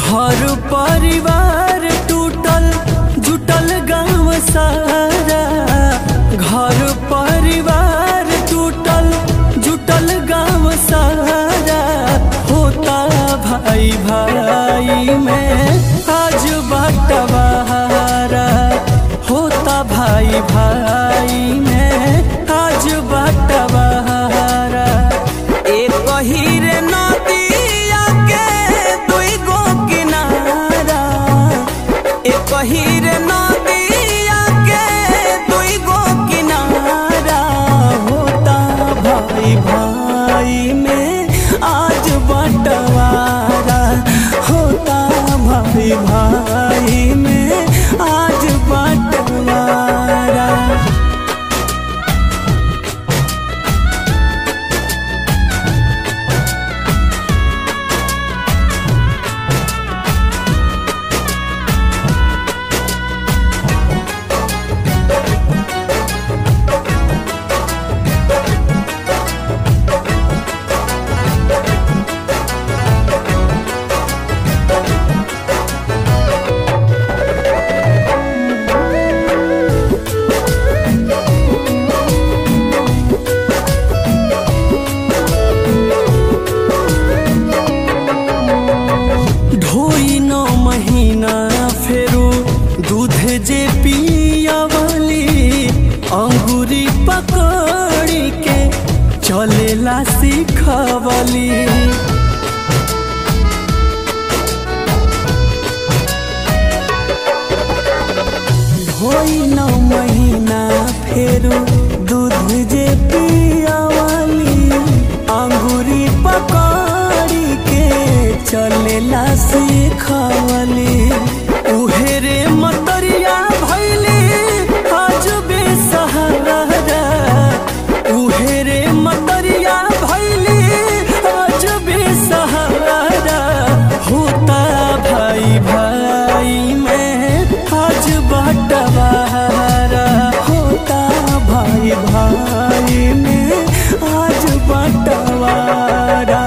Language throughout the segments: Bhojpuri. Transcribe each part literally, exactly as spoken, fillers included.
घर परिवार टूटल जुटल गाँव सारा, घर परिवार टूटल जुटल गाँव सारा, होता भाई भाई में आज बंटवारा, होता भाई भाई में आज बंटवारा। एक ही रे नदिया के दुई गो किनारा, एक ही रे नदिया के दुई गो किनारा, होता भाई भाई में आज बंटवारा, होता भाई भाई में आज बंटवारा। जे पियावली अंगूरी पकड़ी के चलेला सिखवली, होई नौ महीना फेरू दूध जे पियावली अंगूरी पकड़ी के चलेला सिखवली। उहे रे मतरिया भैली आज बेसहारा, उहे रे मतरिया भैली आज बेसहारा, होता भाई भाई में आज बंटवारा, होता भाई भाई में आज बंटवारा।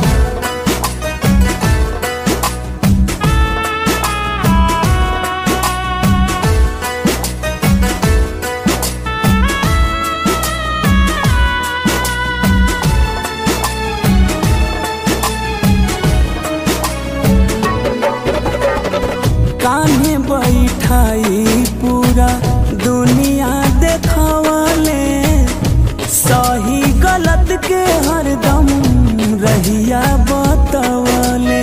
कान्हे बैठाई पूरा दुनिया देखवले, सही गलत के हरदम रहिया बतवले।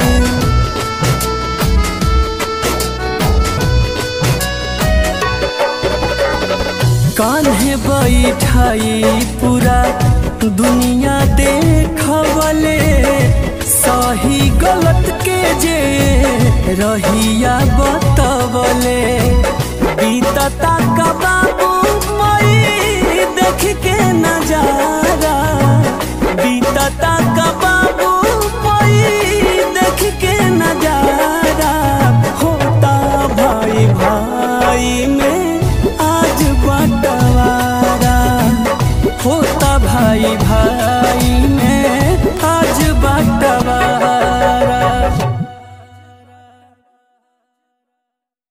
कान्हे बैठाई पूरा दुनिया देखवले, सही गलत के जे रहिया बतवले। बीतता का बाबू मई देख के नजारा, बीतता का बाबू